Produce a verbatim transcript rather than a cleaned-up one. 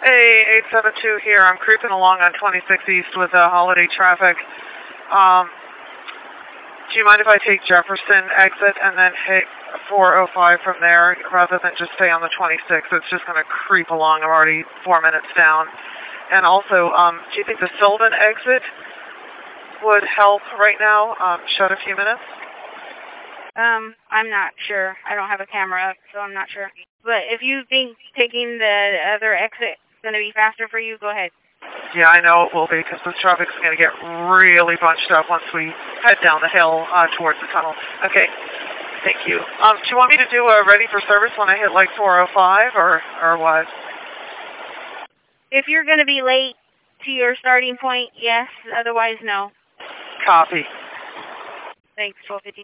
Hey, eight seven two here. I'm creeping along on twenty-six East with uh, holiday traffic. Um, do you mind if I take Jefferson exit and then hit four oh five from there rather than just stay on the twenty-six? It's just going to creep along. I'm already four minutes down. And also, um, do you think the Sylvan exit would help right now? Um, shut a few minutes? Um, I'm not sure. I don't have a camera up, so I'm not sure. But if you think taking the other exit is going to be faster for you, go ahead. Yeah, I know it will be because the traffic's going to get really bunched up once we head down the hill uh, towards the tunnel. Okay, thank you. Um, do you want me to do a ready for service when I hit like four oh five or, or what? If you're going to be late to your starting point, yes. Otherwise, no. Copy. Thanks, twelve fifty.